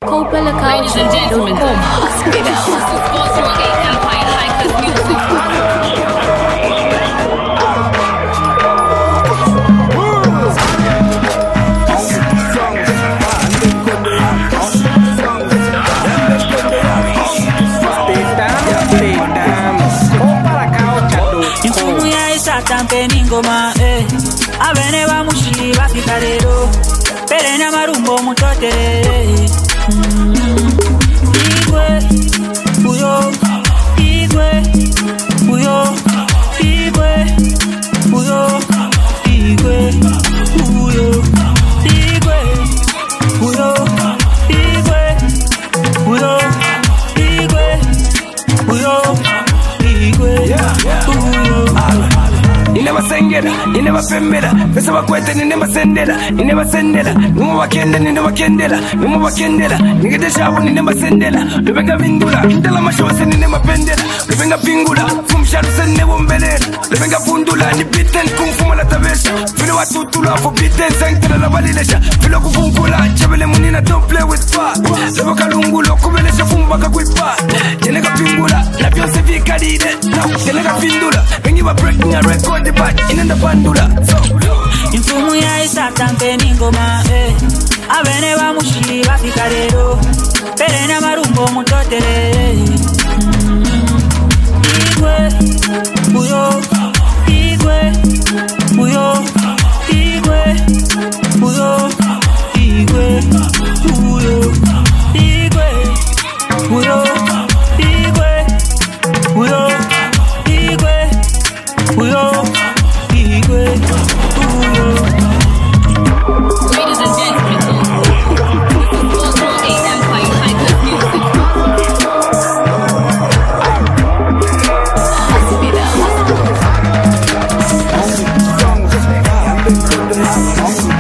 Ladies and gentlemen, Hospital. Empire High Class Music. Infumu ya isa tampeni ngoma Abene ba mushi bafika rero Pere na marumbo mutotere Igwe Uyo Igwe Uyo Igwe Uyo Igwe Uyo Igwe Uyo Igwe Uyo Igwe Uyo Igwe Ineba sengera, ineba pembera, pesa bakwete nineba sendera, ineba sendera, numu bakende nineba kendera, numu bakendera, nigede shabu nineba sendera, lubenga vindula, indala mashose nineba pendera, lubenga pingula, fumsharu senebo mbelera, lubenga fundula, ni biten kumfuma la tabesha, filo watutula, fo biten sengtera la balilesha, filo kukunkula, chabele munina don't play with fire, lebo kalungulo, kubelesha fumbaka kuipa, jenega pingula, na bionse vika dide, jenega pindula, bengi ba breaking a record. Inenda bandula Infumu ya isa tampeni ngoma Abene ba mushi bafika rero Pere na marumbo mutotere Igwe Uyo Igwe Uyo Igwe Uyo Igwe Uyo Igwe Uyo Igwe Uyo Igwe Uyo Ladies and gentlemen, Empire High Class Music. Hospital.